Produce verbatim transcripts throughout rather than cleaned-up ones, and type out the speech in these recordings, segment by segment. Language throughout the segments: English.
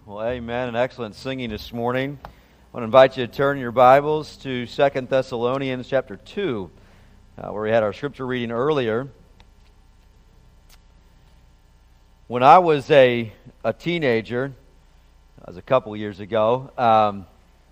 Well, amen, and excellent singing this morning. I want to invite you to turn your Bibles to Second Thessalonians chapter two, uh, where we had our scripture reading earlier. When I was a, a teenager, that was a couple years ago, um,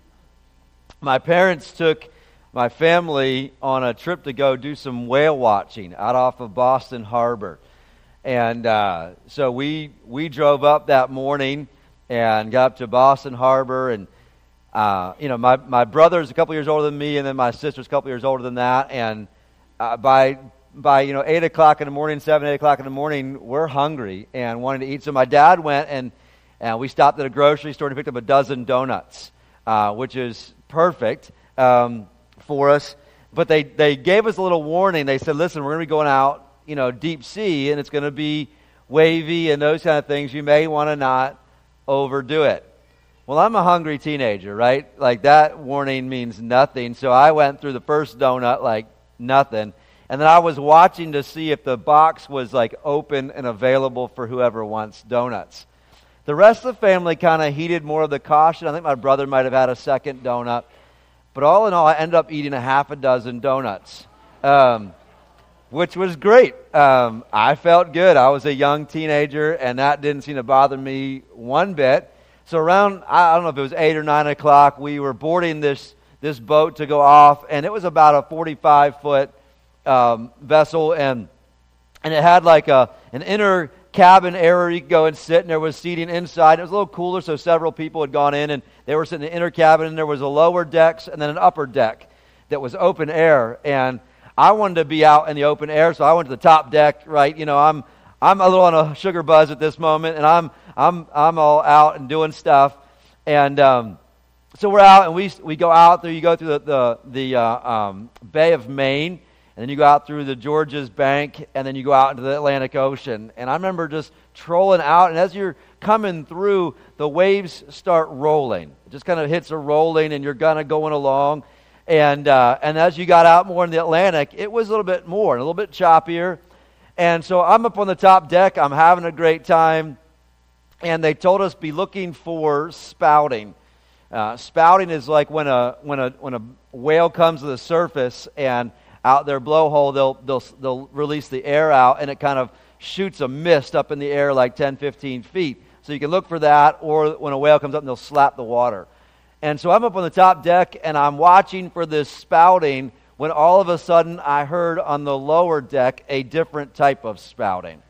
my parents took my family on a trip to go do some whale watching out off of Boston Harbor. And uh, so we we drove up that morning and got up to Boston Harbor, and uh, you know, my my brother's a couple years older than me, and then my sister's a couple years older than that. And uh, by by you know eight o'clock in the morning, seven eight o'clock in the morning, we're hungry and wanting to eat. So my dad went and and we stopped at a grocery store and picked up a dozen donuts, uh, which is perfect um, for us. But they they gave us a little warning. They said, "Listen, we're going to be going out, you know, deep sea, and it's going to be wavy and those kind of things. You may want to not overdo it." Well, I'm a hungry teenager, right? Like, that warning means nothing. So I went through the first donut like nothing. And then I was watching to see if the box was like open and available for whoever wants donuts. The rest of the family kind of heeded more of the caution. I think my brother might have had a second donut. But all in all, I ended up eating a half a dozen donuts, um, which was great. Um, I felt good. I was a young teenager, and that didn't seem to bother me one bit. So around, I don't know if it was eight or nine o'clock, we were boarding this this boat to go off, and it was about a forty-five foot um, vessel, and and it had like a an inner cabin area you could go and sit, and there was seating inside. It was a little cooler, so several people had gone in, and they were sitting in the inner cabin, and there was a lower deck and then an upper deck that was open air, and I wanted to be out in the open air, so I went to the top deck, right? You know, I'm I'm a little on a sugar buzz at this moment, and I'm I'm I'm all out and doing stuff, and um, so we're out, and we we go out there. You go through the the, the uh, um, Bay of Maine, and then you go out through the Georges Bank, and then you go out into the Atlantic Ocean. And I remember just trolling out, and as you're coming through, the waves start rolling. It just kind of hits a rolling, and you're kind of going along. And uh, and as you got out more in the Atlantic, it was a little bit more, a little bit choppier. And so I'm up on the top deck. I'm having a great time. And they told us be looking for spouting. Uh, spouting is like when a when a when a whale comes to the surface, and out their blowhole they'll they'll they'll release the air out, and it kind of shoots a mist up in the air like ten, fifteen feet. So you can look for that, or when a whale comes up and they'll slap the water. And so I'm up on the top deck, and I'm watching for this spouting, when all of a sudden I heard on the lower deck a different type of spouting.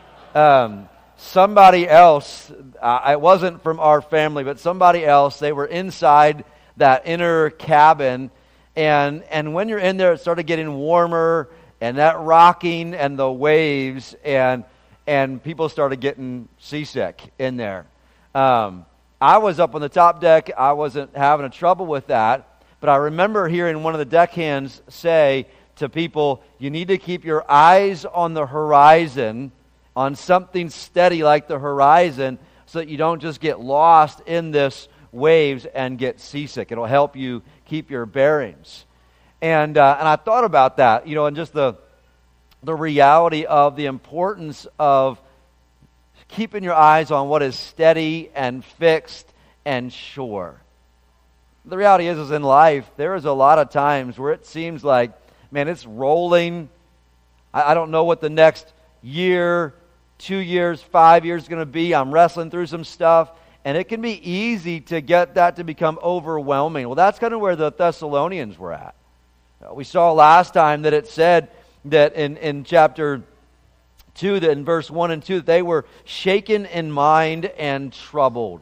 Um, somebody else, uh, it wasn't from our family, but somebody else, they were inside that inner cabin, and, and when you're in there, it started getting warmer, and that rocking and the waves, and, and people started getting seasick in there. Um I was up on the top deck. I wasn't having a trouble with that. But I remember hearing one of the deckhands say to people, you need to keep your eyes on the horizon, on something steady like the horizon, so that you don't just get lost in this waves and get seasick. It'll help you keep your bearings. And uh, and I thought about that, you know, and just the the reality of the importance of keeping your eyes on what is steady and fixed and sure. The reality is, is in life, there is a lot of times where it seems like, man, it's rolling. I, I don't know what the next year, two years, five years is going to be. I'm wrestling through some stuff, and it can be easy to get that to become overwhelming. Well, that's kind of where the Thessalonians were at. We saw last time that it said that in, in chapter two, that in verse one and two, that they were shaken in mind and troubled.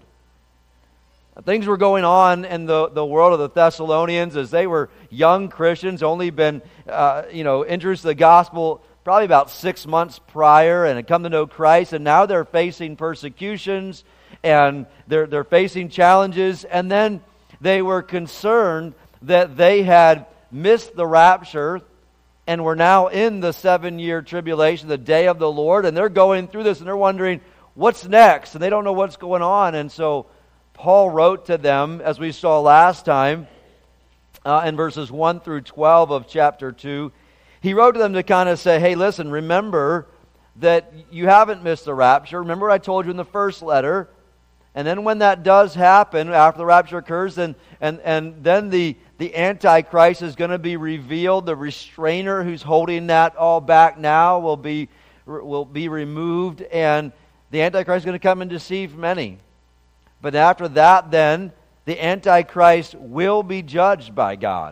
Things were going on in the, the world of the Thessalonians as they were young Christians, only been uh, you know introduced to the gospel probably about six months prior, and had come to know Christ, and now they're facing persecutions, and they're they're facing challenges, and then they were concerned that they had missed the rapture, and we're now in the seven-year tribulation, the day of the Lord, and they're going through this, and they're wondering, what's next? And they don't know what's going on. And so Paul wrote to them, as we saw last time, uh, in verses one through twelve of chapter two. He wrote to them to kind of say, hey, listen, remember that you haven't missed the rapture. Remember I told you in the first letter, And then when that does happen, after the rapture occurs, and, and, and then the, the Antichrist is going to be revealed. The restrainer who's holding that all back now will be, will be removed, and the Antichrist is going to come and deceive many. But after that, then, the Antichrist will be judged by God.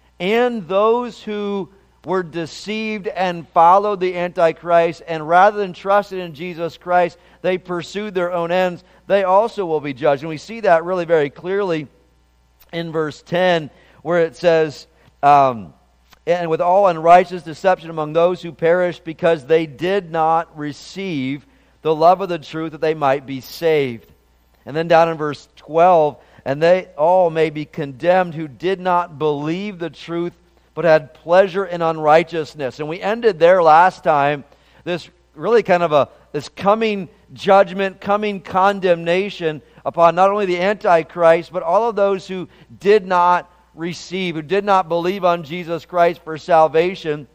And those who were deceived and followed the Antichrist, and rather than trusting in Jesus Christ, they pursued their own ends, they also will be judged. And we see that really very clearly in verse ten, where it says, um, and with all unrighteous deception among those who perish, because they did not receive the love of the truth that they might be saved. And then down in verse twelve, and they all may be condemned who did not believe the truth, but had pleasure in unrighteousness. And we ended there last time, this really kind of a, this coming judgment, coming condemnation upon not only the Antichrist, but all of those who did not receive, who did not believe on Jesus Christ for salvation.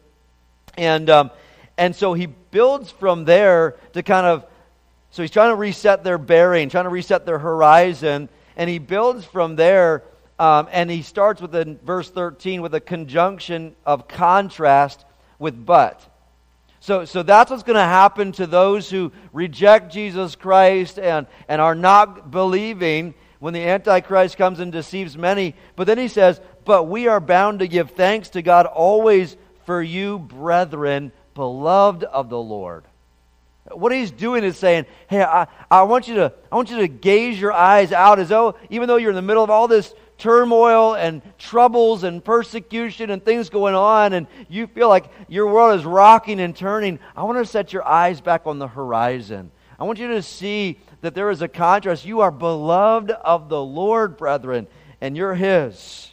And, um, and so he builds from there to kind of, so he's trying to reset their bearing, trying to reset their horizon, and he builds from there. Um, and he starts with in verse thirteen with a conjunction of contrast with but. So, so that's what's going to happen to those who reject Jesus Christ and, and are not believing when the Antichrist comes and deceives many. But then he says, but we are bound to give thanks to God always for you, brethren, beloved of the Lord. What he's doing is saying, hey, I, I want you to I want you to gaze your eyes out as though, even though you're in the middle of all this turmoil and troubles and persecution and things going on, and you feel like your world is rocking and turning, I want to set your eyes back on the horizon. I want you to see that there is a contrast. You are beloved of the Lord, brethren, and you're His.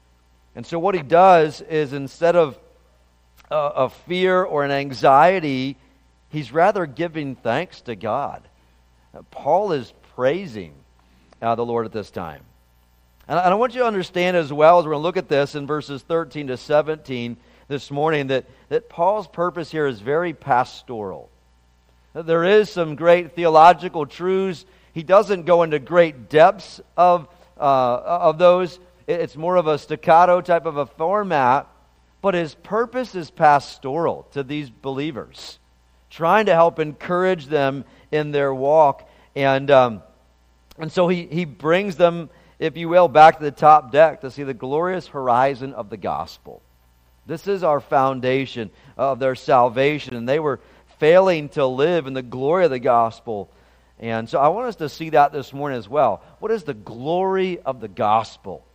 And so what he does is, instead of a, a fear or an anxiety, he's rather giving thanks to God. Paul is praising uh, the Lord at this time. And I want you to understand as well, as we're going to look at this in verses thirteen to seventeen this morning, that, that Paul's purpose here is very pastoral. There is some great theological truths. He doesn't go into great depths of, uh, of those. It's more of a staccato type of a format. But his purpose is pastoral to these believers, trying to help encourage them in their walk. And, um, and so he, he brings them, if you will, back to the top deck to see the glorious horizon of the gospel. This is our foundation of their salvation, and they were failing to live in the glory of the gospel. And so I want us to see that this morning as well. What is the glory of the gospel?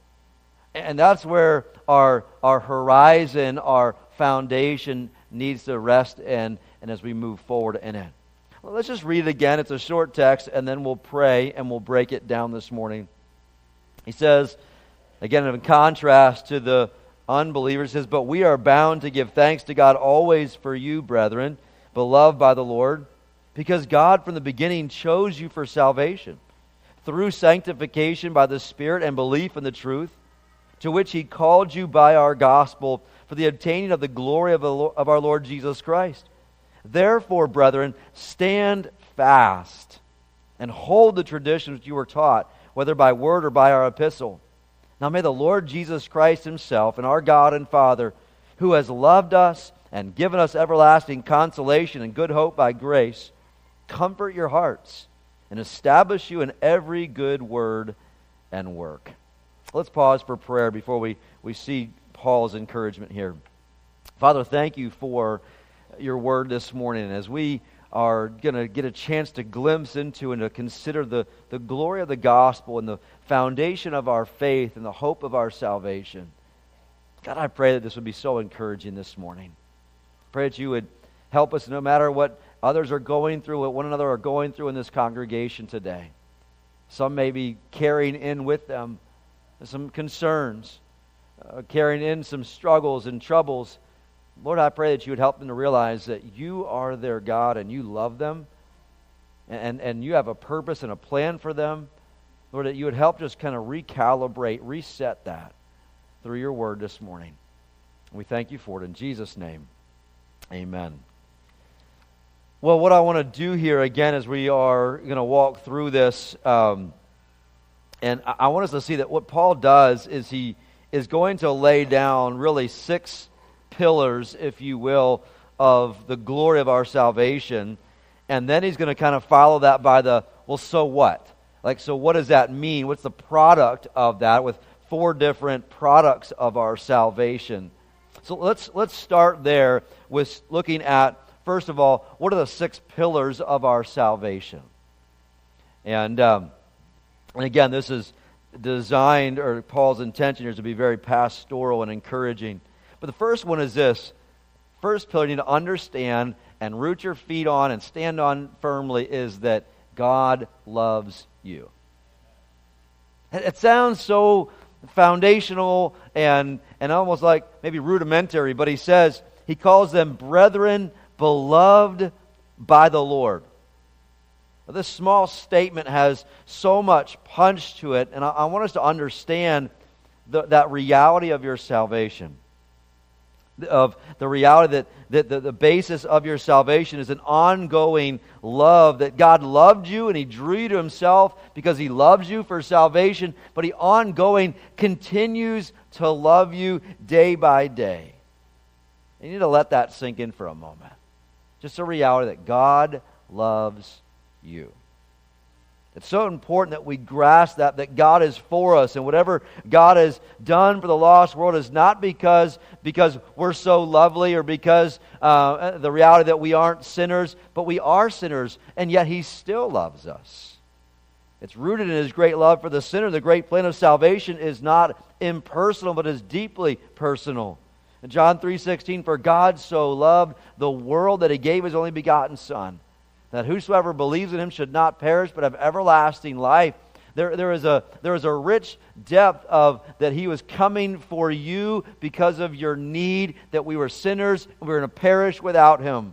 And that's where our, our horizon, our foundation needs to rest in, and as we move forward in it. Well, let's just read it again. It's a short text, and then we'll pray, and we'll break it down this morning. He says, again, in contrast to the unbelievers, he says, but we are bound to give thanks to God always for you, brethren, beloved by the Lord, because God from the beginning chose you for salvation, through sanctification by the Spirit and belief in the truth, to which He called you by our gospel, for the obtaining of the glory of, the, of our Lord Jesus Christ. Therefore, brethren, stand fast and hold the tradition which you were taught, whether by word or by our epistle. Now may the Lord Jesus Christ Himself and our God and Father, who has loved us and given us everlasting consolation and good hope by grace, comfort your hearts and establish you in every good word and work. Let's pause for prayer before we, we see Paul's encouragement here. Father, thank you for your word this morning. As we are going to get a chance to glimpse into and to consider the, the glory of the gospel and the foundation of our faith and the hope of our salvation. God, I pray that this would be so encouraging this morning. Pray that you would help us no matter what others are going through, what one another are going through in this congregation today. Some may be carrying in with them some concerns, uh, carrying in some struggles and troubles. Lord, I pray that you would help them to realize that you are their God and you love them, and, and you have a purpose and a plan for them. Lord, that you would help just kind of recalibrate, reset that through your word this morning. We thank you for it in Jesus' name. Amen. Well, what I want to do here again as we are going to walk through this, um, and I, I want us to see that what Paul does is he is going to lay down really six pillars, if you will, of the glory of our salvation, and then he's going to kind of follow that by the, well, so what? Like, so what does that mean? What's the product of that with four different products of our salvation? So let's let's start there with looking at, first of all, what are the six pillars of our salvation? And um, and again, this is designed, or Paul's intention here is to be very pastoral and encouraging. But the first one is this. First pillar you need to understand and root your feet on and stand on firmly is that God loves you. It sounds so foundational and, and almost like maybe rudimentary, but he says, he calls them brethren, beloved by the Lord. Now, this small statement has so much punch to it, and I, I want us to understand the, that reality of your salvation. Of the reality that, that the, the basis of your salvation is an ongoing love, that God loved you and He drew you to Himself because He loves you for salvation, but He ongoing continues to love you day by day. You need to let that sink in for a moment. Just a reality that God loves you. It's so important that we grasp that, that God is for us, and whatever God has done for the lost world is not because, because we're so lovely or because uh, the reality that we aren't sinners, but we are sinners, and yet He still loves us. It's rooted in His great love for the sinner. The great plan of salvation is not impersonal, but is deeply personal. In John three sixteen, for God so loved the world that He gave His only begotten Son, that whosoever believes in Him should not perish but have everlasting life. There, there is a there is a rich depth of that He was coming for you because of your need, that we were sinners and we were going to perish without Him.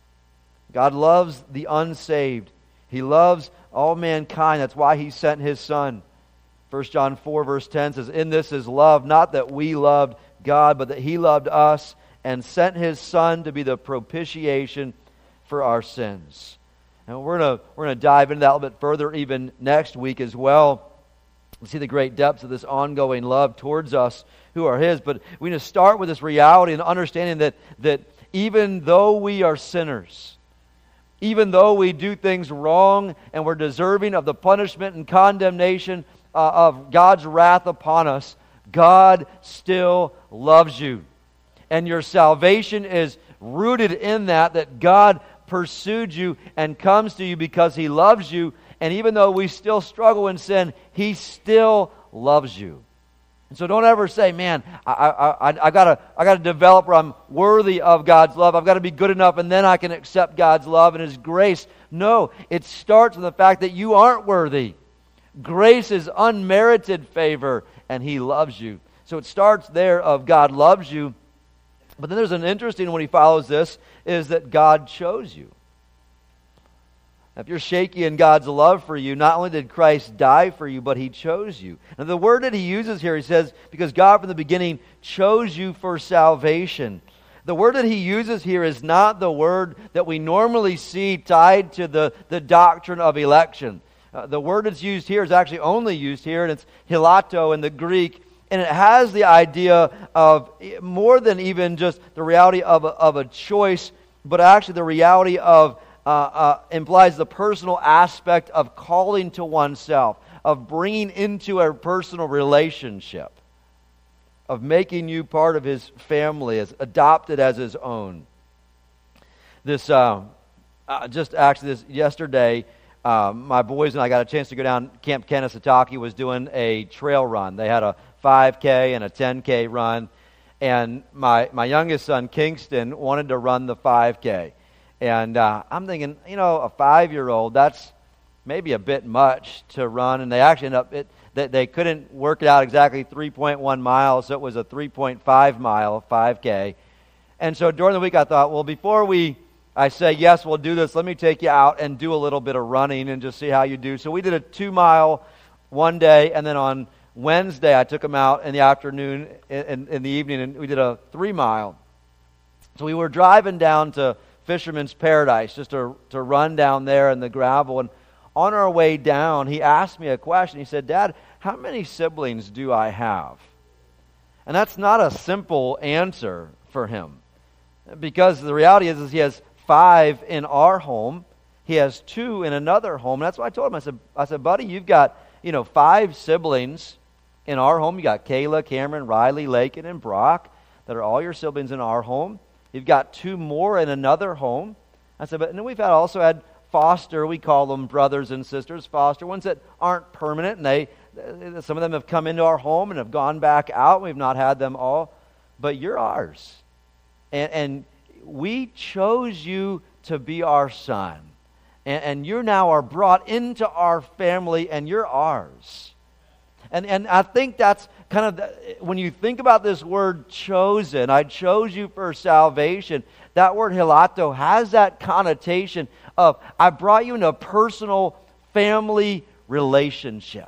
God loves the unsaved. He loves all mankind. That's why He sent His Son. First John four verse ten says, in this is love, not that we loved God, but that He loved us and sent His Son to be the propitiation for our sins. And we're going to we're going to dive into that a little bit further even next week as well. We see the great depths of this ongoing love towards us who are His. But we need to start with this reality and understanding that, that even though we are sinners, even though we do things wrong and we're deserving of the punishment and condemnation uh, of God's wrath upon us, God still loves you. And your salvation is rooted in that, that God pursued you and comes to you because He loves you. And even though we still struggle in sin, He still loves you. And so don't ever say, man, I, I, I, I gotta, I gotta develop where I'm worthy of God's love. I've got to be good enough and then I can accept God's love and His grace. No, it starts with the fact that you aren't worthy. Grace is unmerited favor and He loves you. So it starts there of God loves you. But then there's an interesting one He follows this, is that God chose you. If you're shaky in God's love for you, not only did Christ die for you, but He chose you. And the word that He uses here, He says, because God from the beginning chose you for salvation. The word that He uses here is not the word that we normally see tied to the, the doctrine of election. Uh, the word that's used here is actually only used here, and it's hilato in the Greek. And it has the idea of more than even just the reality of a, of a choice, but actually the reality of, uh, uh, implies the personal aspect of calling to oneself, of bringing into a personal relationship, of making you part of His family, as adopted as His own. This, uh, uh, just actually this yesterday, uh, my boys and I got a chance to go down. Camp Kanesatake was doing a trail run. They had a five K and a ten K run, and my my youngest son Kingston wanted to run the five K, and uh, I'm thinking, you know, a five-year-old, that's maybe a bit much to run, and they actually ended up it that they couldn't work it out exactly three point one miles, so it was a three point five mile five K, and so during the week I thought, well, before we I say yes, we'll do this, let me take you out and do a little bit of running and just see how you do. So we did a two mile one day, and then on Wednesday, I took him out in the afternoon, in, in the evening, and we did a three mile. So we were driving down to Fisherman's Paradise, just to, to run down there in the gravel. And on our way down, he asked me a question. He said, Dad, how many siblings do I have? And that's not a simple answer for him. Because the reality is, is he has five in our home. He has two in another home. And that's what I told him. I said, I said, buddy, you've got, you know, five siblings in our home. You got Kayla, Cameron, Riley, Lakin, and Brock that are all your siblings in our home. You've got two more in another home. I said, but and then we've had also had foster, we call them brothers and sisters, foster ones that aren't permanent, and they some of them have come into our home and have gone back out. We've not had them all, but you're ours. And, and we chose you to be our son. And, and you now are brought into our family, and you're ours. And and I think that's kind of, the, when you think about this word chosen, I chose you for salvation, that word hilato has that connotation of, I brought you into a personal family relationship.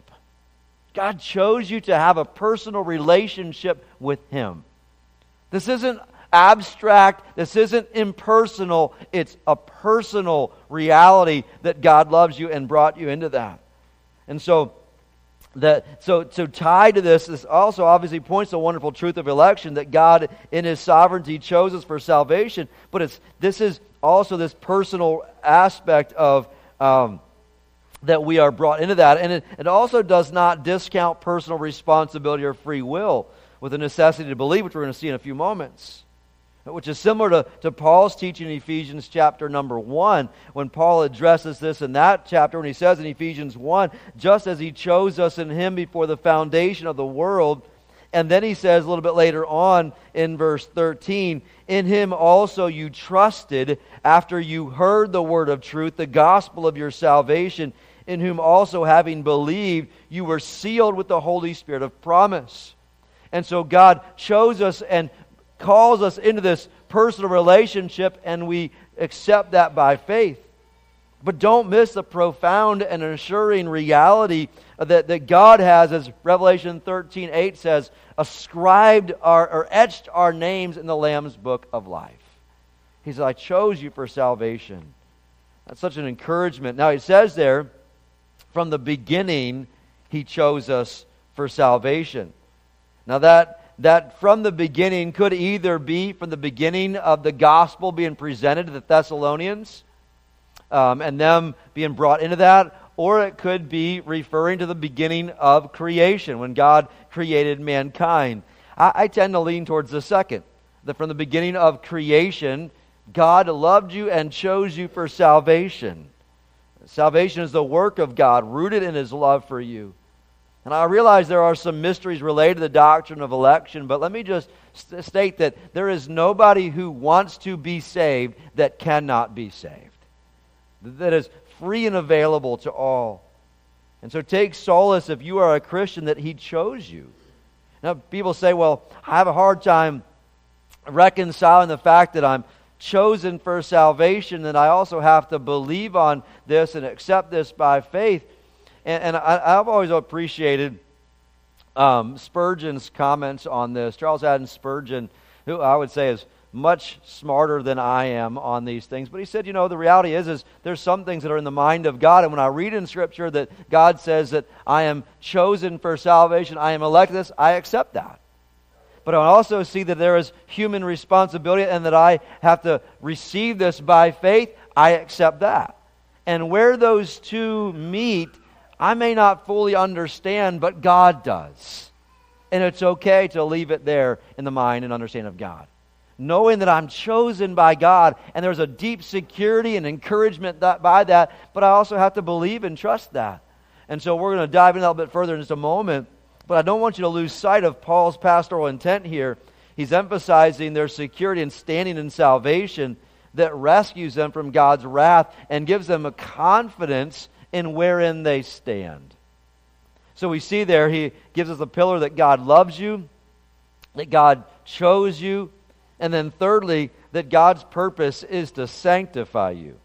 God chose you to have a personal relationship with Him. This isn't abstract. This isn't impersonal. It's a personal reality that God loves you and brought you into that. And so, that so so tied to this, this also obviously points to the wonderful truth of election, that God in His sovereignty chose us for salvation. But it's this is also this personal aspect of um, that we are brought into that. And it, it also does not discount personal responsibility or free will with the necessity to believe, which we're going to see in a few moments. Which is similar to, to Paul's teaching in Ephesians chapter number one, when Paul addresses this in that chapter, when he says in Ephesians one, just as He chose us in Him before the foundation of the world. And then he says a little bit later on in verse thirteen, in Him also you trusted after you heard the word of truth, the gospel of your salvation, in whom also having believed, you were sealed with the Holy Spirit of promise. And so God chose us and calls us into this personal relationship, and we accept that by faith. But don't miss the profound and assuring reality that, that God has, as Revelation thirteen eight says, ascribed our, or etched our names in the Lamb's book of life. He says, I chose you for salvation. That's such an encouragement. Now, He says there, from the beginning, He chose us for salvation. Now, that that from the beginning could either be from the beginning of the gospel being presented to the Thessalonians um, and them being brought into that, or it could be referring to the beginning of creation when God created mankind. I, I tend to lean towards the second, that from the beginning of creation, God loved you and chose you for salvation. Salvation is the work of God, rooted in His love for you. And I realize there are some mysteries related to the doctrine of election, but let me just st- state that there is nobody who wants to be saved that cannot be saved. That is free and available to all. And so take solace if you are a Christian that He chose you. Now, people say, well, I have a hard time reconciling the fact that I'm chosen for salvation, and I also have to believe on this and accept this by faith. And, and I, I've always appreciated um, Spurgeon's comments on this. Charles Haddon Spurgeon, who I would say is much smarter than I am on these things. But he said, you know, the reality is, is there's some things that are in the mind of God. And when I read in Scripture that God says that I am chosen for salvation, I am elected this, I accept that. But I also see that there is human responsibility and that I have to receive this by faith. I accept that. And where those two meet, I may not fully understand, but God does. And it's okay to leave it there in the mind and understanding of God. Knowing that I'm chosen by God, and there's a deep security and encouragement that, by that, but I also have to believe and trust that. And so we're going to dive in a little bit further in just a moment, but I don't want you to lose sight of Paul's pastoral intent here. He's emphasizing their security and standing in salvation that rescues them from God's wrath and gives them a confidence in wherein they stand. So we see there, he gives us a pillar that God loves you, that God chose you, and then thirdly, that God's purpose is to sanctify you.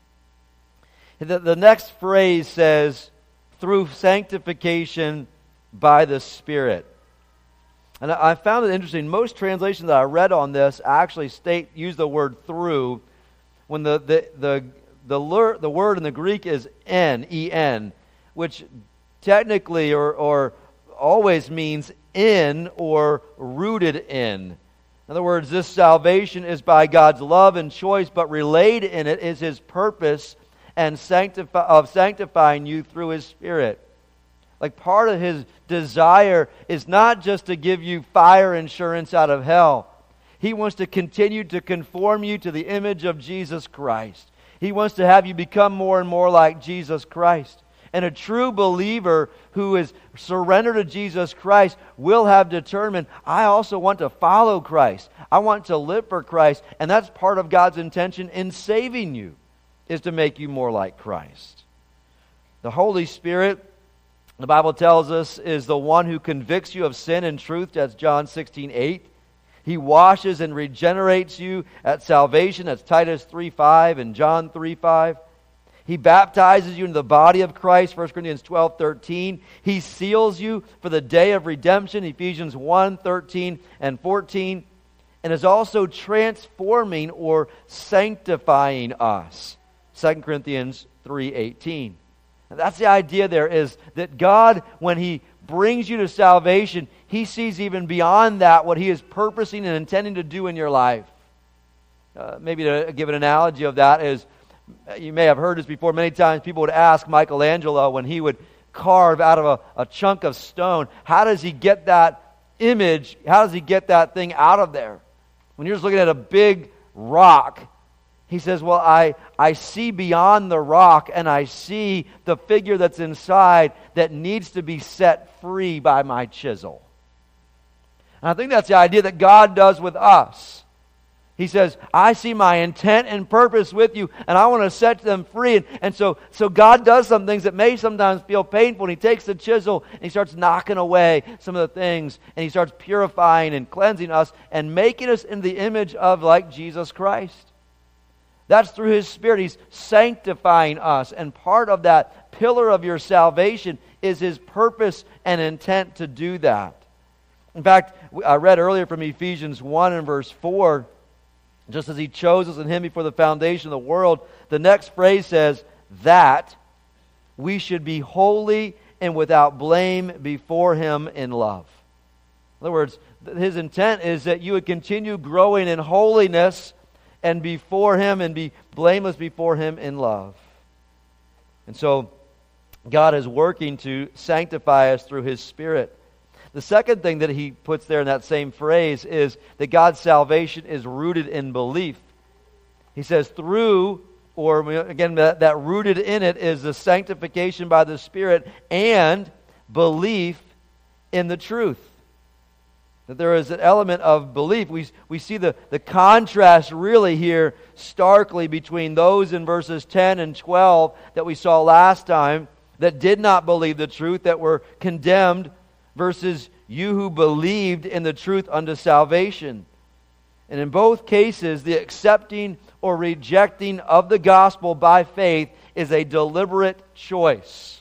The, the next phrase says, through sanctification by the Spirit. And I, I found it interesting. Most translations that I read on this actually state use the word through, when the the the the, lur, the word in the Greek is en, E N, which technically or or always means in or rooted in. In other words, this salvation is by God's love and choice, but relayed in it is His purpose and sanctify, of sanctifying you through His Spirit. Like part of His desire is not just to give you fire insurance out of hell. He wants to continue to conform you to the image of Jesus Christ. He wants to have you become more and more like Jesus Christ. And a true believer who is surrendered to Jesus Christ will have determined, I also want to follow Christ. I want to live for Christ. And that's part of God's intention in saving you, is to make you more like Christ. The Holy Spirit, the Bible tells us, is the one who convicts you of sin and truth. That's John sixteen eight. He washes and regenerates you at salvation. That's Titus three five and John three five. He baptizes you into the body of Christ, First Corinthians twelve thirteen. He seals you for the day of redemption, Ephesians one thirteen and fourteen. And is also transforming or sanctifying us, Second Corinthians three eighteen. And that's the idea there, is that God, when He brings you to salvation, He sees even beyond that what He is purposing and intending to do in your life. Uh, maybe to give an analogy of that is, you may have heard this before, many times people would ask Michelangelo when he would carve out of a, a chunk of stone, how does he get that image, how does he get that thing out of there? When you're just looking at a big rock, he says, well, I, I see beyond the rock and I see the figure that's inside that needs to be set free by my chisel. And I think that's the idea that God does with us. He says, I see my intent and purpose with you, and I want to set them free. And, and so, so God does some things that may sometimes feel painful, and He takes the chisel and He starts knocking away some of the things, and He starts purifying and cleansing us and making us in the image of like Jesus Christ. That's through His Spirit. He's sanctifying us, and part of that pillar of your salvation is His purpose and intent to do that. In fact, I read earlier from Ephesians one and verse four, just as He chose us in Him before the foundation of the world, the next phrase says, that we should be holy and without blame before Him in love. In other words, His intent is that you would continue growing in holiness and before Him and be blameless before Him in love. And so, God is working to sanctify us through His Spirit. The second thing that he puts there in that same phrase is that God's salvation is rooted in belief. He says through, or again, that, that rooted in it is the sanctification by the Spirit and belief in the truth. That there is an element of belief. We, we see the, the contrast really here starkly between those in verses ten and twelve that we saw last time that did not believe the truth, that were condemned, versus you who believed in the truth unto salvation. And in both cases, the accepting or rejecting of the gospel by faith is a deliberate choice.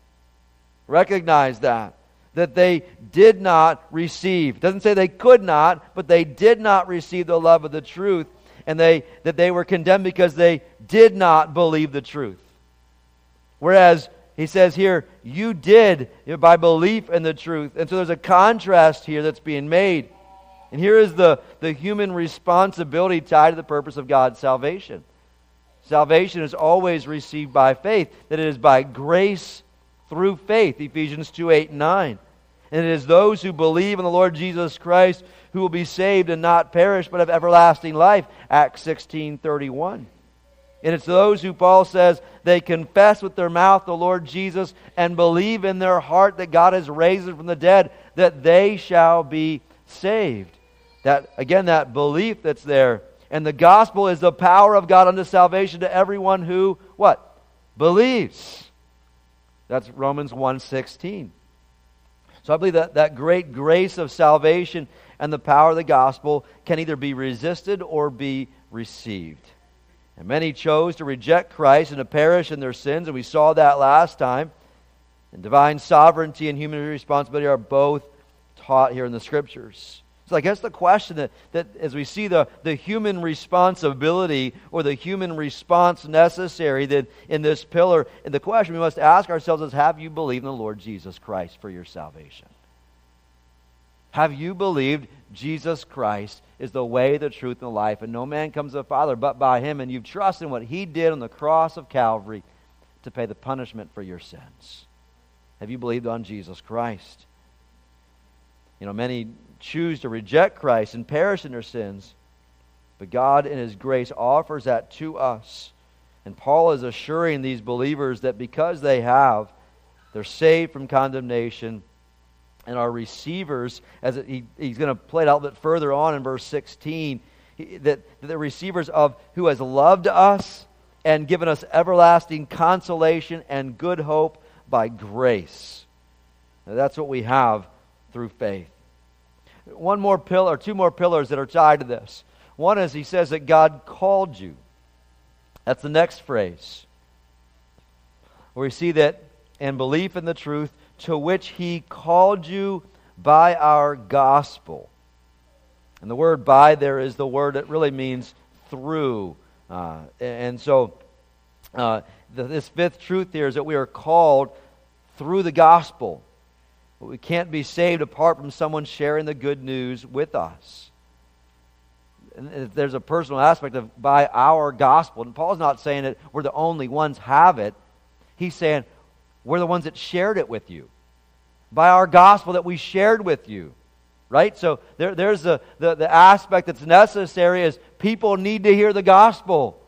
Recognize that. That they did not receive. It doesn't say they could not, but they did not receive the love of the truth. And they that they were condemned because they did not believe the truth. Whereas he says here, you did by belief in the truth. And so there's a contrast here that's being made. And here is the, the human responsibility tied to the purpose of God's salvation. Salvation is always received by faith. That it is by grace through faith. Ephesians two, eight, and nine. And it is those who believe in the Lord Jesus Christ who will be saved and not perish but have everlasting life. Acts sixteen, thirty-one. And it's those who, Paul says, they confess with their mouth the Lord Jesus and believe in their heart that God has raised Him from the dead, that they shall be saved. That, again, that belief that's there. And the gospel is the power of God unto salvation to everyone who, what? Believes. That's Romans one sixteen. So I believe that that great grace of salvation and the power of the gospel can either be resisted or be received. And many chose to reject Christ and to perish in their sins, and we saw that last time. And divine sovereignty and human responsibility are both taught here in the Scriptures. So I guess the question that, that as we see the, the human responsibility or the human response necessary that in this pillar, and the question we must ask ourselves is, have you believed in the Lord Jesus Christ for your salvation? Have you believed Jesus Christ is the way, the truth, and the life, and no man comes to the Father but by Him, and you've trusted in what He did on the cross of Calvary to pay the punishment for your sins? Have you believed on Jesus Christ? You know, many choose to reject Christ and perish in their sins, but God in His grace offers that to us. And Paul is assuring these believers that because they have, they're saved from condemnation and are receivers, as it, he, he's going to play it out a bit further on in verse sixteen, he, that, that they're receivers of who has loved us and given us everlasting consolation and good hope by grace. Now, that's what we have through faith. One more pillar, two more pillars that are tied to this. One is he says that God called you. That's the next phrase, where we see that in belief in the truth to which He called you by our gospel. And the word by there is the word that really means through. Uh, and so uh, the, this fifth truth here is that we are called through the gospel. But we can't be saved apart from someone sharing the good news with us. And there's a personal aspect of by our gospel. And Paul's not saying that we're the only ones have it. He's saying we're the ones that shared it with you. By our gospel that we shared with you. Right? So there, there's the, the, the aspect that's necessary is people need to hear the gospel.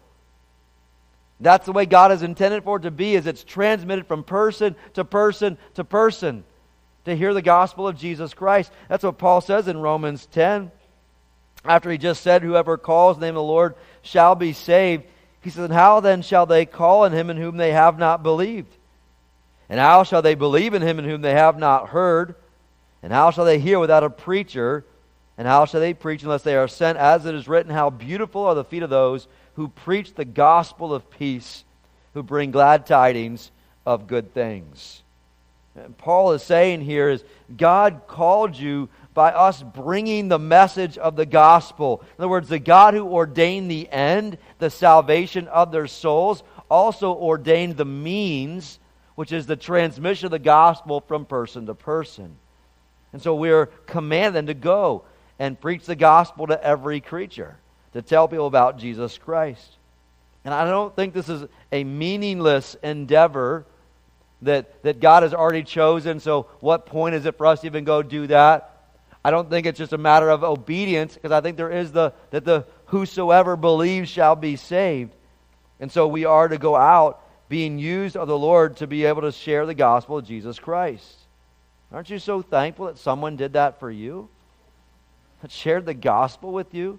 That's the way God has intended for it to be, is it's transmitted from person to person to person. To hear the gospel of Jesus Christ. That's what Paul says in Romans ten. After he just said, whoever calls the name of the Lord shall be saved. He says, and how then shall they call on Him in whom they have not believed? And how shall they believe in Him in whom they have not heard? And how shall they hear without a preacher? And how shall they preach unless they are sent? As it is written, how beautiful are the feet of those who preach the gospel of peace, who bring glad tidings of good things. And Paul is saying here is God called you by us bringing the message of the gospel. In other words, the God who ordained the end, the salvation of their souls, also ordained the means, which is the transmission of the gospel from person to person. And so we are commanded to go and preach the gospel to every creature, to tell people about Jesus Christ. And I don't think this is a meaningless endeavor that, that God has already chosen, so what point is it for us to even go do that? I don't think it's just a matter of obedience, because I think there is the, that the whosoever believes shall be saved. And so we are to go out being used of the Lord to be able to share the gospel of Jesus Christ. Aren't you so thankful that someone did that for you? That shared the gospel with you?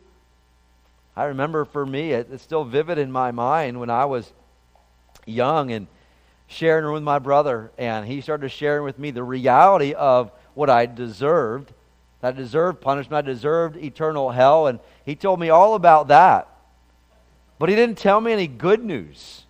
I remember for me, it, it's still vivid in my mind when I was young and sharing with my brother, and he started sharing with me the reality of what I deserved. I deserved punishment. I deserved eternal hell, and he told me all about that. But he didn't tell me any good news.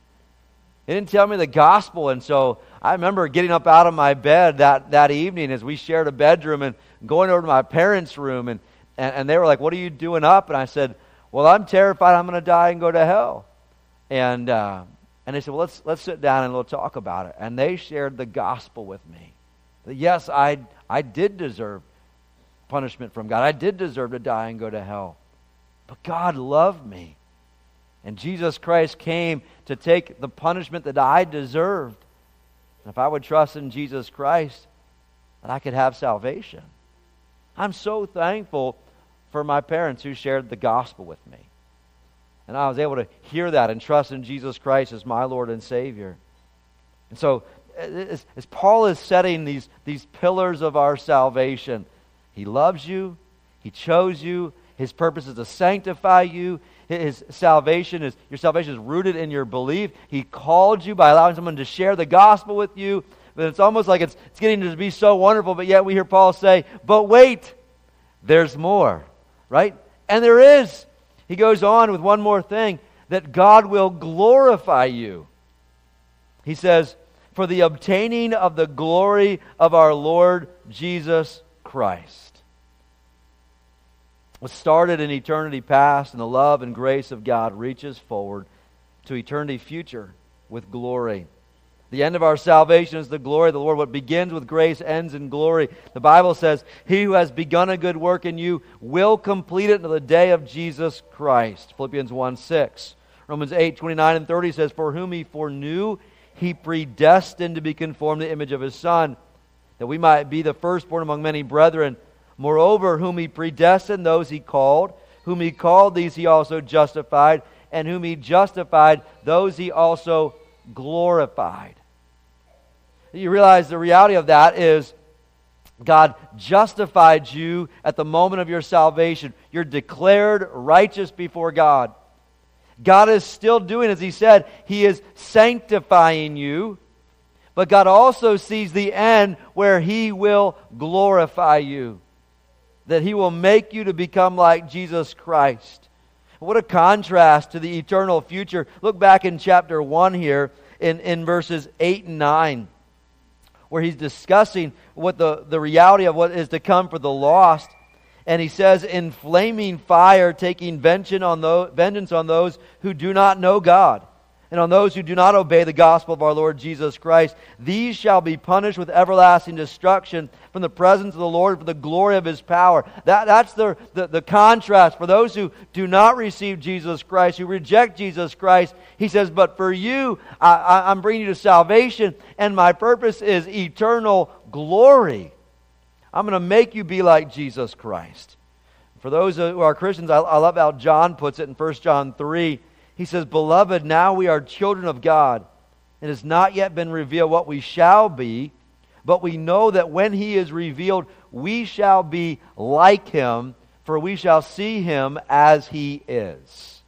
He didn't tell me the gospel, and so I remember getting up out of my bed that, that evening as we shared a bedroom and going over to my parents' room, and, and, and they were like, what are you doing up? And I said, well, I'm terrified I'm going to die and go to hell. And uh, and they said, well, let's let's sit down and we'll talk about it. And they shared the gospel with me. That yes, I I did deserve punishment from God. I did deserve to die and go to hell. But God loved me. And Jesus Christ came to take the punishment that I deserved. And if I would trust in Jesus Christ, that I could have salvation. I'm so thankful for my parents who shared the gospel with me. And I was able to hear that and trust in Jesus Christ as my Lord and Savior. And so, as, as Paul is setting these, these pillars of our salvation, He loves you, He chose you, His purpose is to sanctify you, His salvation is, your salvation is rooted in your belief. He called you by allowing someone to share the gospel with you. But it's almost like it's, it's getting to be so wonderful, but yet we hear Paul say, but wait, there's more, right? And there is. He goes on with one more thing, that God will glorify you. He says, for the obtaining of the glory of our Lord Jesus Christ. What started in eternity past and the love and grace of God reaches forward to eternity future with glory. The end of our salvation is the glory of the Lord. What begins with grace ends in glory. The Bible says, he who has begun a good work in you will complete it until the day of Jesus Christ. Philippians one six. Romans eight twenty-nine and thirty says, for whom he foreknew, he predestined to be conformed to the image of his Son, that we might be the firstborn among many brethren. Moreover, whom he predestined, those he called. Whom he called, these he also justified. And whom he justified, those he also glorified. You realize the reality of that is God justified you at the moment of your salvation. You're declared righteous before God. God is still doing, as He said, He is sanctifying you. But God also sees the end where He will glorify you. That He will make you to become like Jesus Christ. What a contrast to the eternal future. Look back in chapter one here in, in verses eight and nine, where he's discussing what the, the reality of what is to come for the lost. And he says, in flaming fire, taking vengeance on those, vengeance on those who do not know God, and on those who do not obey the gospel of our Lord Jesus Christ. These shall be punished with everlasting destruction from the presence of the Lord for the glory of His power. That, that's the, the, the contrast for those who do not receive Jesus Christ, who reject Jesus Christ. He says, but for you, I, I, I'm bringing you to salvation, and my purpose is eternal glory. I'm going to make you be like Jesus Christ. For those who are Christians, I, I love how John puts it in First John three. He says, beloved, now we are children of God. It has not yet been revealed what we shall be, but we know that when He is revealed, we shall be like Him, for we shall see Him as He is.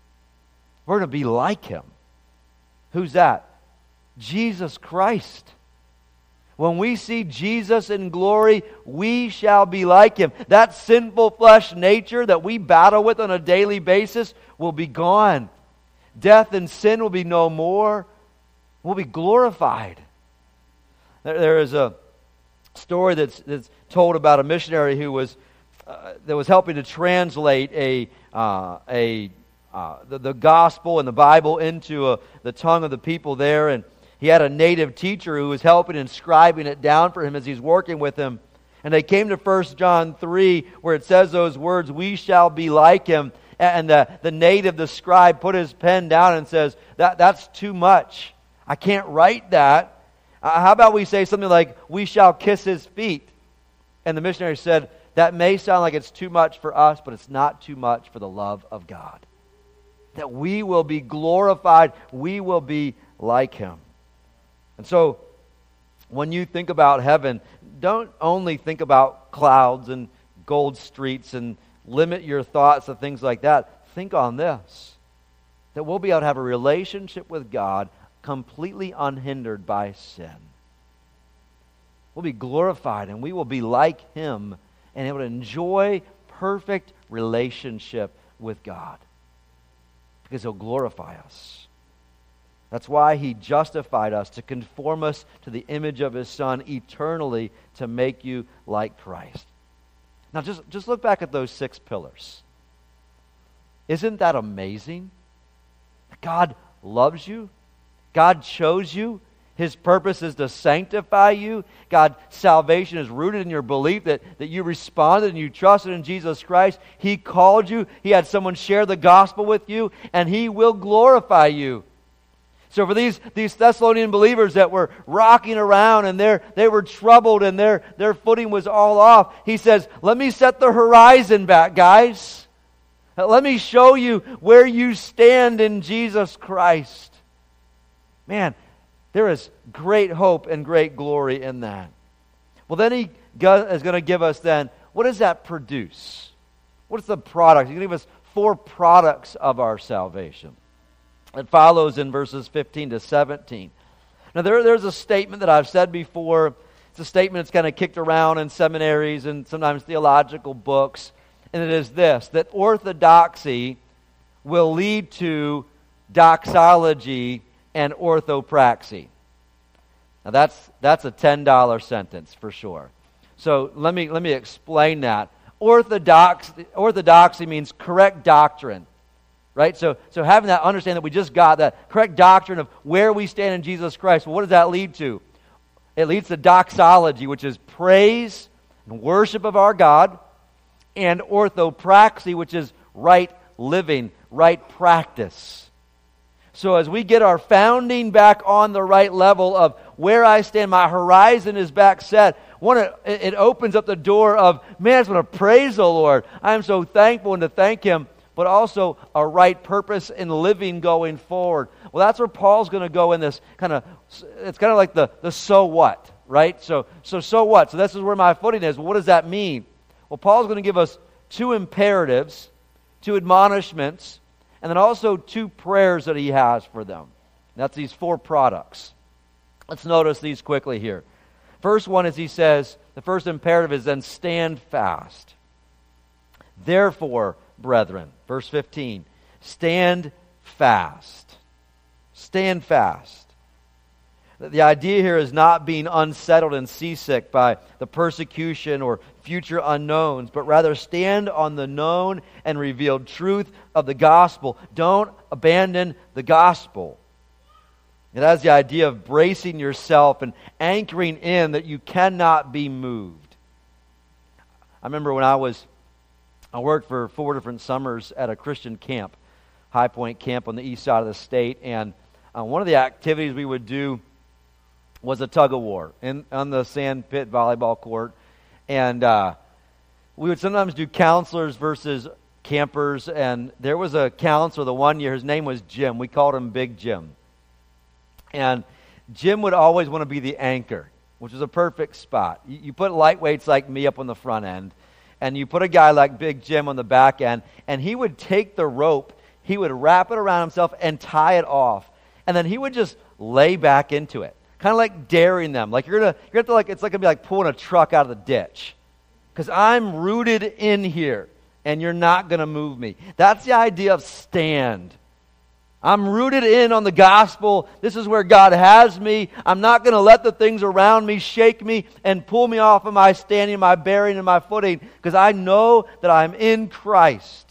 We're going to be like Him. Who's that? Jesus Christ. When we see Jesus in glory, we shall be like Him. That sinful flesh nature that we battle with on a daily basis will be gone. Death and sin will be no more. We'll be glorified. There, there is a story that's, that's told about a missionary who was uh, that was helping to translate a uh, a uh, the, the gospel and the Bible into a, the tongue of the people there, and he had a native teacher who was helping and scribing it down for him as he's working with him. And they came to First John three, where it says those words, we shall be like Him. And the, the native, the scribe, put his pen down and says, that that's too much. I can't write that. Uh, how about we say something like, we shall kiss His feet? And the missionary said, that may sound like it's too much for us, but it's not too much for the love of God. That we will be glorified, we will be like Him. And so, when you think about heaven, don't only think about clouds and gold streets and limit your thoughts to things like that. Think on this, that we'll be able to have a relationship with God completely unhindered by sin. We'll be glorified and we will be like Him and able to enjoy perfect relationship with God because He'll glorify us. That's why He justified us, to conform us to the image of His Son eternally, to make you like Christ. Now just, just look back at those six pillars. Isn't that amazing? God loves you. God chose you. His purpose is to sanctify you. God's salvation is rooted in your belief that, that you responded and you trusted in Jesus Christ. He called you. He had someone share the gospel with you, and He will glorify you. So for these, these Thessalonian believers that were rocking around and they're, they were troubled and their, their footing was all off, he says, let me set the horizon back, guys. Let me show you where you stand in Jesus Christ. Man, there is great hope and great glory in that. Well, then he is going to give us then, what does that produce? What is the product? He's going to give us four products of our salvation. It follows in verses fifteen to seventeen. Now there, there's a statement that I've said before. It's a statement that's kind of kicked around in seminaries and sometimes theological books. And it is this, that orthodoxy will lead to doxology and orthopraxy. Now that's that's a ten dollar sentence for sure. So let me let me explain that. Orthodox, orthodoxy means correct doctrine, right? So, so having that understanding that we just got, that correct doctrine of where we stand in Jesus Christ, well, what does that lead to? It leads to doxology, which is praise and worship of our God, and orthopraxy, which is right living, right practice. So as we get our founding back on the right level of where I stand, my horizon is back set, one, it, it opens up the door of, man, I just want to praise the Lord. I am so thankful and to thank Him, but also a right purpose in living going forward. Well, that's where Paul's going to go in this kind of, it's kind of like the, the so what, right? So, so, so what? So this is where my footing is. Well, what does that mean? Well, Paul's going to give us two imperatives, two admonishments, and then also two prayers that he has for them. That's these four products. Let's notice these quickly here. First one is he says, the first imperative is then stand fast. Therefore, brethren, verse fifteen, stand fast. Stand fast. The idea here is not being unsettled and seasick by the persecution or future unknowns, but rather stand on the known and revealed truth of the gospel. Don't abandon the gospel. It has the idea of bracing yourself and anchoring in that you cannot be moved. I remember when I was, I worked for four different summers at a Christian camp, High Point Camp on the east side of the state, and uh, one of the activities we would do was a tug of war in on the sand pit volleyball court, and uh, we would sometimes do counselors versus campers. And there was a counselor the one year. His name was Jim. We called him Big Jim. And Jim would always want to be the anchor, which was a perfect spot. You, you put lightweights like me up on the front end, and you put a guy like Big Jim on the back end, and he would take the rope, he would wrap it around himself and tie it off, and then he would just lay back into it. Kind of like daring them. Like you're gonna, you're gonna have to like, it's like gonna be like pulling a truck out of the ditch. Because I'm rooted in here, and you're not gonna move me. That's the idea of stand. I'm rooted in on the gospel. This is where God has me. I'm not gonna let the things around me shake me and pull me off of my standing, my bearing, and my footing, because I know that I'm in Christ.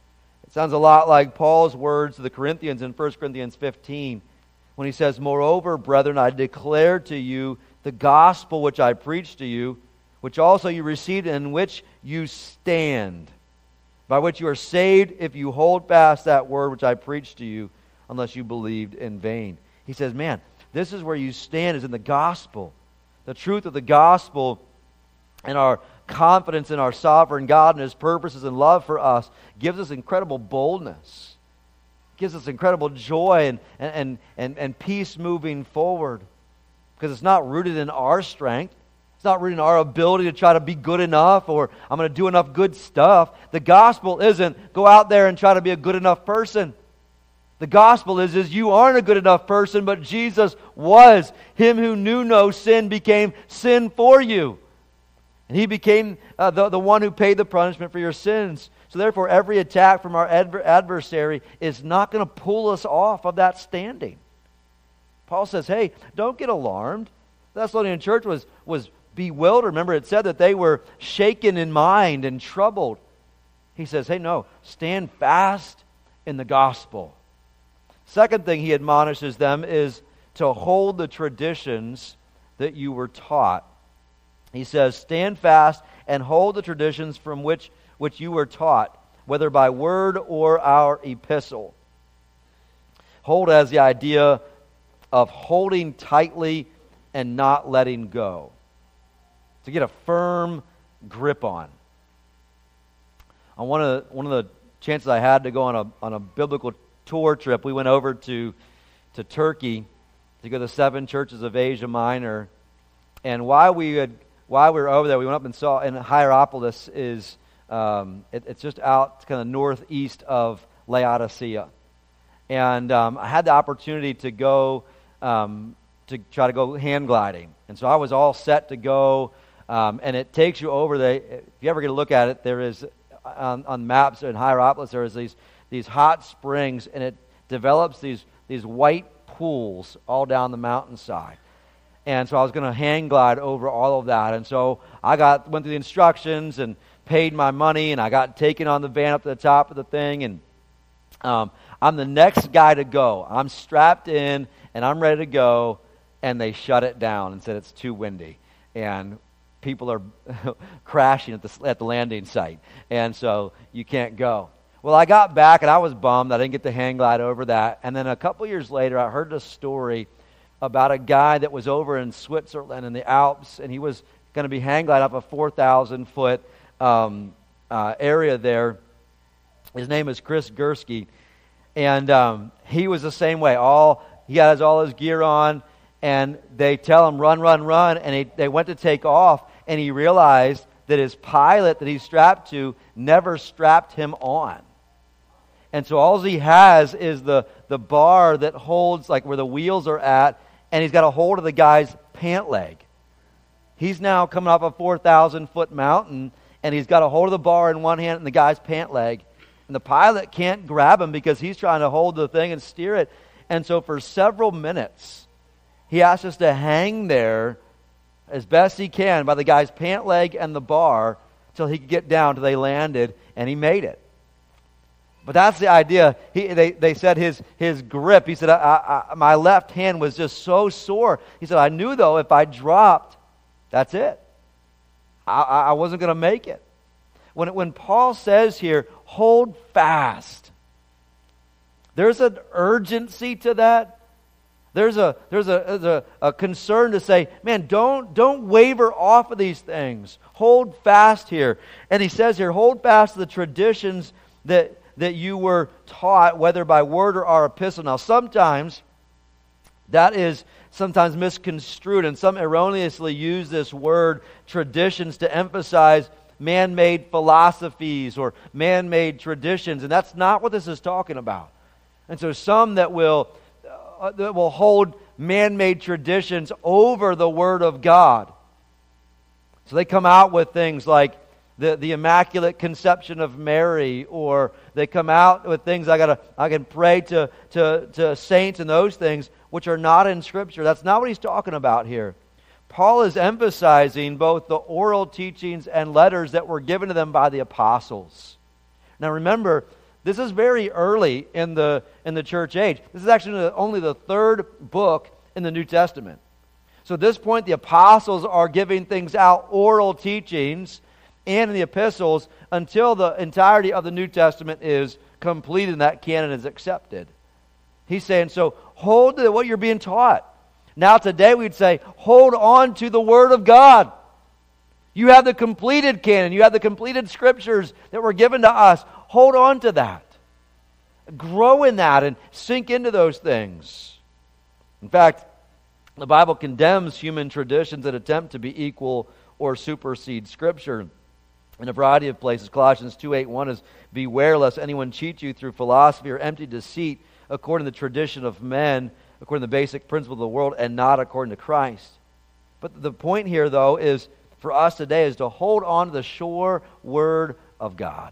It sounds a lot like Paul's words to the Corinthians in First Corinthians fifteen. When he says, moreover, brethren, I declare to you the gospel which I preached to you, which also you received, in which you stand, by which you are saved, if you hold fast that word which I preached to you, unless you believed in vain. He says, man, this is where you stand, is in the gospel. The truth of the gospel and our confidence in our sovereign God and His purposes and love for us gives us incredible boldness. Gives us incredible joy and, and, and, and peace moving forward. Because it's not rooted in our strength. It's not rooted in our ability to try to be good enough, or I'm going to do enough good stuff. The gospel isn't go out there and try to be a good enough person. The gospel is, is you aren't a good enough person, but Jesus was. Him who knew no sin became sin for you. And He became uh, the, the one who paid the punishment for your sins. So therefore, every attack from our adver- adversary is not going to pull us off of that standing. Paul says, hey, don't get alarmed. The Thessalonian church was, was bewildered. Remember, it said that they were shaken in mind and troubled. He says, hey, no, stand fast in the gospel. Second thing he admonishes them is to hold the traditions that you were taught. He says, stand fast and hold the traditions from which which you were taught, whether by word or our epistle. Hold as the idea of holding tightly and not letting go. To get a firm grip on. On one of the, one of the chances I had to go on a on a biblical tour trip, we went over to to Turkey to go to the seven churches of Asia Minor. And while we had while we were over there, we went up and saw in Hierapolis is Um, it, it's just out kind of northeast of Laodicea. And um, I had the opportunity to go um, to try to go hand gliding. And so I was all set to go. Um, and it takes you over the, if you ever get a look at it, there is, on, on maps in Hierapolis, there is these these hot springs, and it develops these, these white pools all down the mountainside. And so I was going to hang glide over all of that. And so I got went through the instructions and paid my money, and I got taken on the van up to the top of the thing, and um, I'm the next guy to go. I'm strapped in, and I'm ready to go, and they shut it down and said it's too windy, and people are crashing at the at the landing site, and so you can't go. Well, I got back, and I was bummed. I didn't get to hang glide over that. And then a couple years later, I heard a story about a guy that was over in Switzerland in the Alps, and he was going to be hang glide up a four thousand foot um, uh, area there. His name is Chris Gursky, and um, he was the same way. All he has all his gear on, and they tell him, run, run, run, and he, they went to take off, and he realized that his pilot that he's strapped to never strapped him on. And so all he has is the, the bar that holds, like where the wheels are at, and he's got a hold of the guy's pant leg. He's now coming off a four thousand foot mountain, and he's got a hold of the bar in one hand and the guy's pant leg. And the pilot can't grab him because he's trying to hold the thing and steer it. And so for several minutes, he asked us to hang there as best he can by the guy's pant leg and the bar till he could get down till they landed, and he made it. But that's the idea. He, they, they said his, his grip, he said, I, I, my left hand was just so sore. He said, I knew, though, if I dropped, that's it. I, I wasn't going to make it. When, when Paul says here, hold fast, there's an urgency to that. There's a there's a, there's a, a concern to say, man, don't, don't waver off of these things. Hold fast here. And he says here, hold fast to the traditions that that you were taught, whether by word or our epistle. Now, sometimes that is sometimes misconstrued, and some erroneously use this word traditions to emphasize man-made philosophies or man-made traditions, and that's not what this is talking about. And so some that will uh, that will hold man-made traditions over the Word of God. So they come out with things like The, the Immaculate Conception of Mary, or they come out with things I gotta I can pray to, to, to saints and those things which are not in Scripture. That's not what he's talking about here. Paul is emphasizing both the oral teachings and letters that were given to them by the apostles. Now remember, this is very early in the in the church age. This is actually only the third book in the New Testament. So at this point, the apostles are giving things out, oral teachings, and in the epistles, until the entirety of the New Testament is completed and that canon is accepted. He's saying, so hold to what you're being taught. Now today we'd say, hold on to the Word of God. You have the completed canon. You have the completed Scriptures that were given to us. Hold on to that. Grow in that and sink into those things. In fact, the Bible condemns human traditions that attempt to be equal or supersede Scripture in a variety of places. Colossians two eight one is, beware lest anyone cheat you through philosophy or empty deceit, according to the tradition of men, according to the basic principle of the world, and not according to Christ. But the point here, though, is for us today is to hold on to the sure Word of God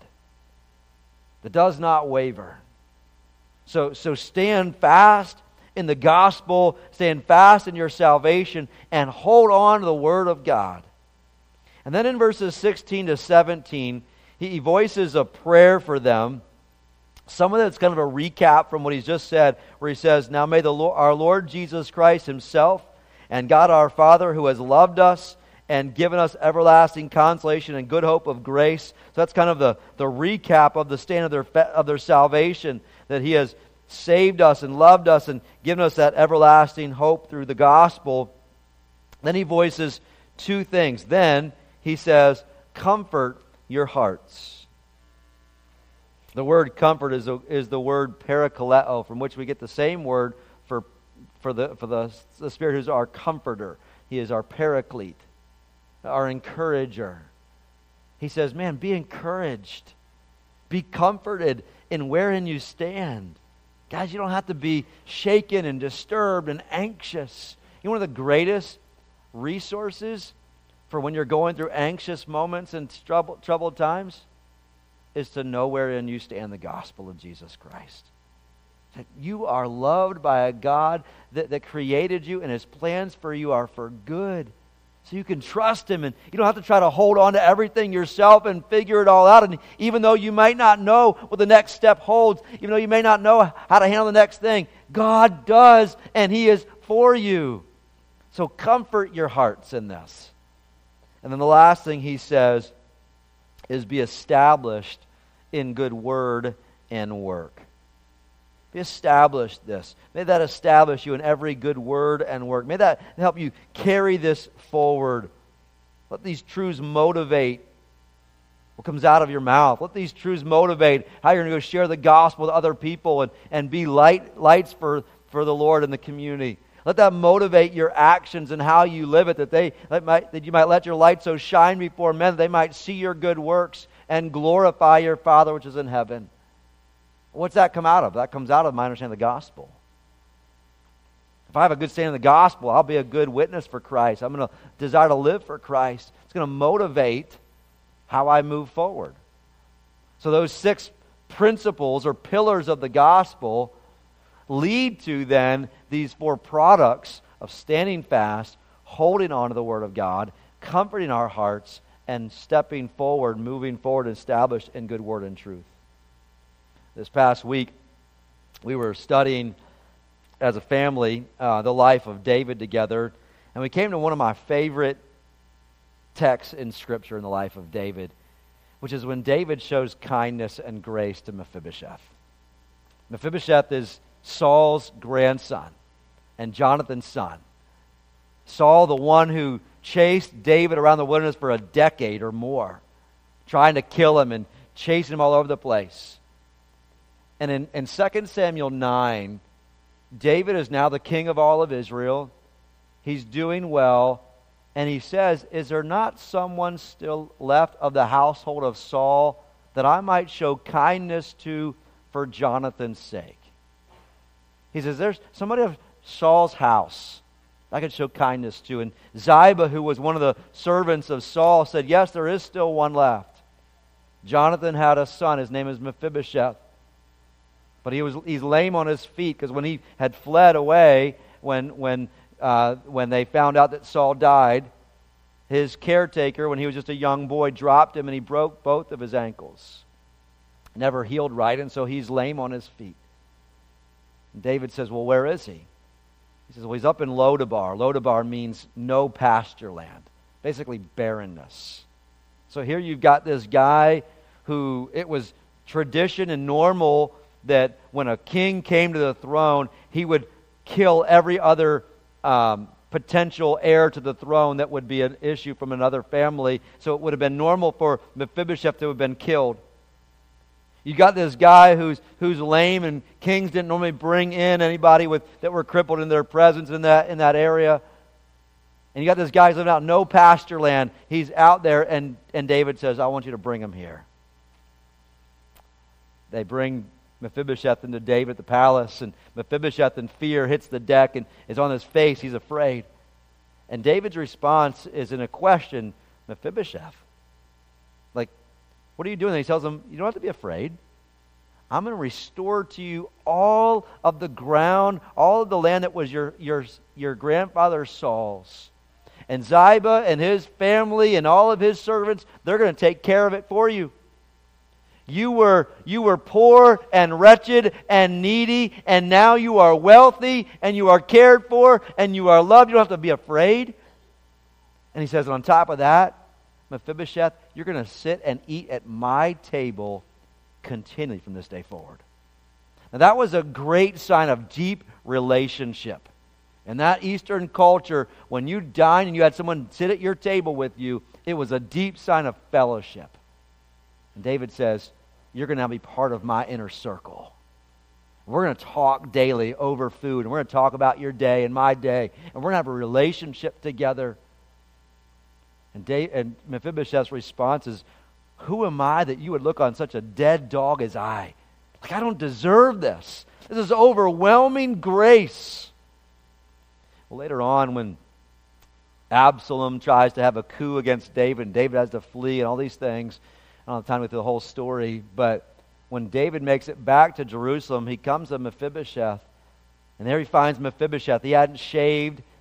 that does not waver. So, so stand fast in the gospel, stand fast in your salvation, and hold on to the Word of God. And then in verses sixteen to seventeen, he voices a prayer for them. Some of it's kind of a recap from what he's just said, where he says, now may the Lord, our Lord Jesus Christ himself and God our Father, who has loved us and given us everlasting consolation and good hope of grace. So that's kind of the, the recap of the stand of their, of their salvation, that he has saved us and loved us and given us that everlasting hope through the gospel. Then he voices two things. Then he says, comfort your hearts. The word comfort is, a, is the word parakaleo, from which we get the same word for, for, the, for the, the Spirit who's our comforter. He is our paraclete, our encourager. He says, man, be encouraged. Be comforted in wherein you stand. Guys, you don't have to be shaken and disturbed and anxious. You know, one of the greatest resources for when you're going through anxious moments and trouble, troubled times is to know wherein you stand the gospel of Jesus Christ. That you are loved by a God that, that created you, and his plans for you are for good. So you can trust Him, and you don't have to try to hold on to everything yourself and figure it all out. And even though you might not know what the next step holds, even though you may not know how to handle the next thing, God does, and He is for you. So comfort your hearts in this. And then the last thing he says is be established in good word and work. Be established this. May that establish you in every good word and work. May that help you carry this forward. Let these truths motivate what comes out of your mouth. Let these truths motivate how you're going to go share the gospel with other people and, and be light lights for, for the Lord in the community. Let that motivate your actions and how you live it, that they that, might, that you might let your light so shine before men that they might see your good works and glorify your Father which is in heaven. What's that come out of? That comes out of my understanding of the gospel. If I have a good standing in the gospel, I'll be a good witness for Christ. I'm going to desire to live for Christ. It's going to motivate how I move forward. So those six principles or pillars of the gospel lead to then these four products of standing fast, holding on to the Word of God, comforting our hearts, and stepping forward, moving forward, established in good word and truth. This past week, we were studying as a family uh, the life of David together, and we came to one of my favorite texts in Scripture in the life of David, which is when David shows kindness and grace to Mephibosheth. Mephibosheth is Saul's grandson and Jonathan's son. Saul, the one who chased David around the wilderness for a decade or more, trying to kill him and chasing him all over the place. And in, in Second Samuel nine, David is now the king of all of Israel. He's doing well. And he says, is there not someone still left of the household of Saul that I might show kindness to for Jonathan's sake? He says, there's somebody of Saul's house I could show kindness to. And Ziba, who was one of the servants of Saul, said, yes, there is still one left. Jonathan had a son. His name is Mephibosheth. But he was he's lame on his feet because when he had fled away, when when uh, when they found out that Saul died, his caretaker, when he was just a young boy, dropped him and he broke both of his ankles. Never healed right, and so he's lame on his feet. And David says, well, where is he? He says, well, he's up in Lodabar. Lodabar means no pasture land, basically barrenness. So here you've got this guy who it was tradition and normal that when a king came to the throne, he would kill every other um, potential heir to the throne that would be an issue from another family. So it would have been normal for Mephibosheth to have been killed. You got this guy who's who's lame, and kings didn't normally bring in anybody with that were crippled in their presence in that in that area. And you got this guy who's living out in no pasture land. He's out there, and, and David says, I want you to bring him here. They bring Mephibosheth into David at the palace, and Mephibosheth in fear hits the deck and is on his face. He's afraid. And David's response is in a question, Mephibosheth, like, what are you doing? And he tells him, you don't have to be afraid. I'm going to restore to you all of the ground, all of the land that was your, your, your grandfather Saul's. And Ziba and his family and all of his servants, they're going to take care of it for you. You were, you were poor and wretched and needy, and now you are wealthy and you are cared for and you are loved. You don't have to be afraid. And he says, and on top of that, Mephibosheth, you're going to sit and eat at my table continually from this day forward. Now that was a great sign of deep relationship. In that Eastern culture, when you dined and you had someone sit at your table with you, it was a deep sign of fellowship. And David says, you're going to now be part of my inner circle. We're going to talk daily over food, and we're going to talk about your day and my day, and we're going to have a relationship together. And, Dave, and Mephibosheth's response is, who am I that you would look on such a dead dog as I? Like, I don't deserve this. This is overwhelming grace. Well, later on, when Absalom tries to have a coup against David, and David has to flee and all these things, I don't have time to go through the whole story, but when David makes it back to Jerusalem, he comes to Mephibosheth, and there he finds Mephibosheth. He hadn't shaved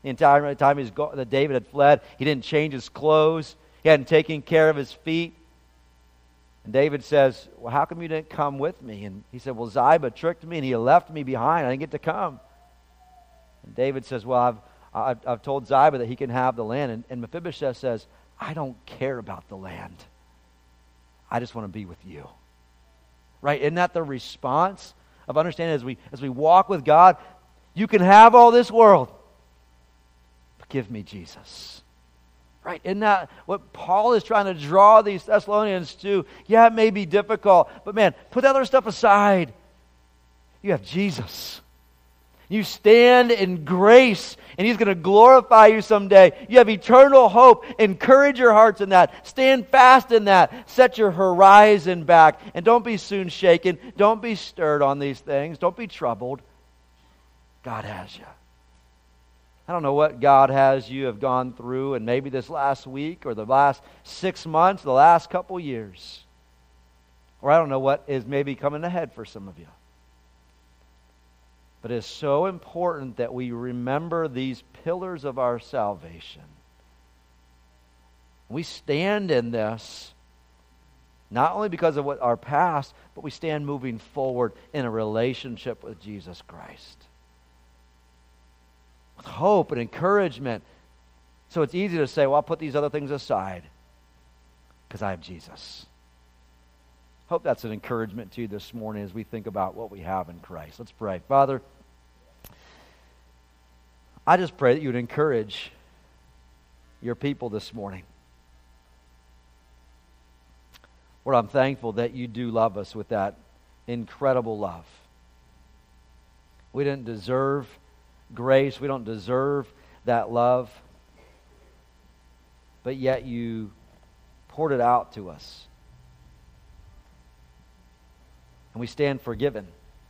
the entire time he's go- that David had fled. He didn't change his clothes. He hadn't taken care of his feet. And David says, well, how come you didn't come with me? And he said, well, Ziba tricked me and he left me behind. I didn't get to come. And David says, well, I've, I've, I've told Ziba that he can have the land. And, and Mephibosheth says, I don't care about the land. I just want to be with you. Right? Isn't that the response of understanding as we, as we walk with God? You can have all this world, but give me Jesus. Right? Isn't that what Paul is trying to draw these Thessalonians to? Yeah, it may be difficult, but man, put that other stuff aside. You have Jesus. You stand in grace, and He's going to glorify you someday. You have eternal hope. Encourage your hearts in that. Stand fast in that. Set your horizon back, and don't be soon shaken. Don't be stirred on these things. Don't be troubled. God has you. I don't know what God has you have gone through, and maybe this last week or the last six months, the last couple years. Or I don't know what is maybe coming ahead for some of you. But it is so important that we remember these pillars of our salvation. We stand in this not only because of what our past, but we stand moving forward in a relationship with Jesus Christ. With hope and encouragement. So it's easy to say, well, I'll put these other things aside because I have Jesus. Hope that's an encouragement to you this morning as we think about what we have in Christ. Let's pray. Father, I just pray that you would encourage your people this morning. Lord, I'm thankful that you do love us with that incredible love. We didn't deserve grace. We don't deserve that love. But yet you poured it out to us. And we stand forgiven.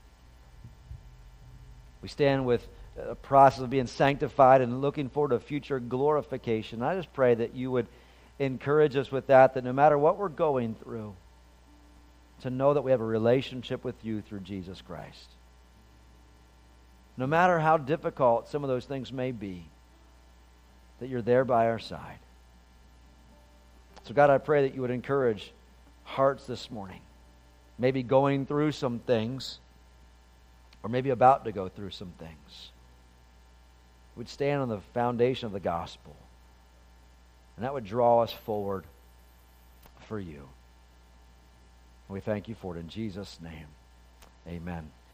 We stand with a process of being sanctified and looking forward to future glorification. I just pray that you would encourage us with that, that no matter what we're going through, to know that we have a relationship with you through Jesus Christ. No matter how difficult some of those things may be, that you're there by our side. So God, I pray that you would encourage hearts this morning. Maybe going through some things, or maybe about to go through some things. Would stand on the foundation of the gospel. And that would draw us forward for you. And we thank you for it in Jesus' name. Amen.